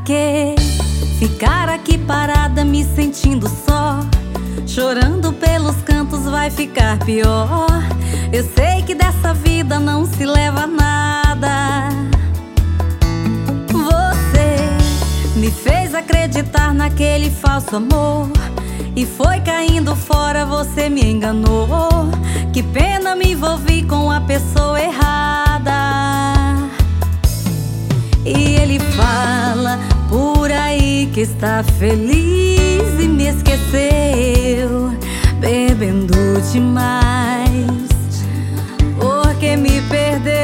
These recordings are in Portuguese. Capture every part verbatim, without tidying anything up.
que ficar aqui parada me sentindo só? Chorando pelos cantos vai ficar pior. Eu sei que dessa vida não se leva nada. Você me fez acreditar naquele falso amor e foi caindo fora, você me enganou. Que pena, me envolvi com a pessoa errada. E ele fala por aí que está feliz e me esqueceu, bebendo demais, porque me perdeu.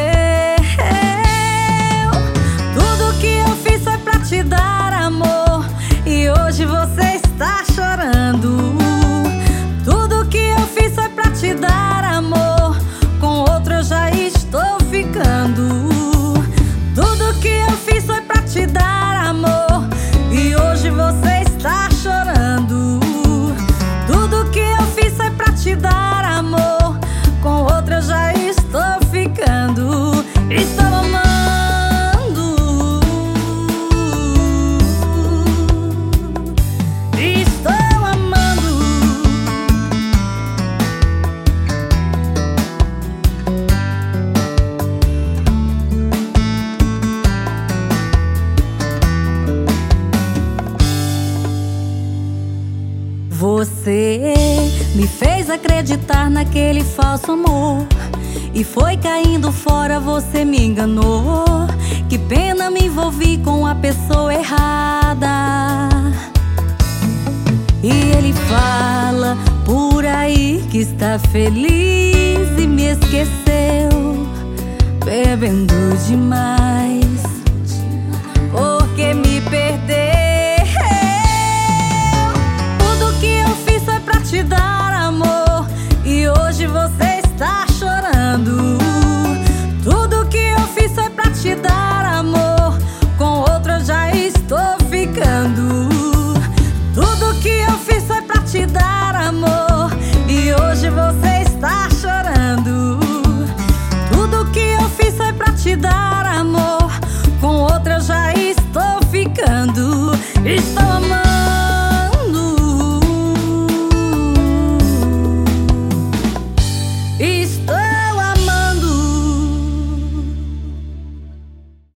Tudo que eu fiz foi pra te dar amor e hoje você está chorando. Tudo que eu fiz foi pra te dar amor, com outro eu já estou ficando. Tudo que eu fiz foi pra te dar amor e hoje você está chorando. Tudo que eu fiz foi pra te dar amor, com outra eu já estou ficando. Estou amando, estou amando. Você me fez acreditar naquele falso amor e foi caindo fora, você me enganou. Que pena, me envolvi com a pessoa errada. E ele fala por aí que está feliz e me esqueceu, bebendo demais.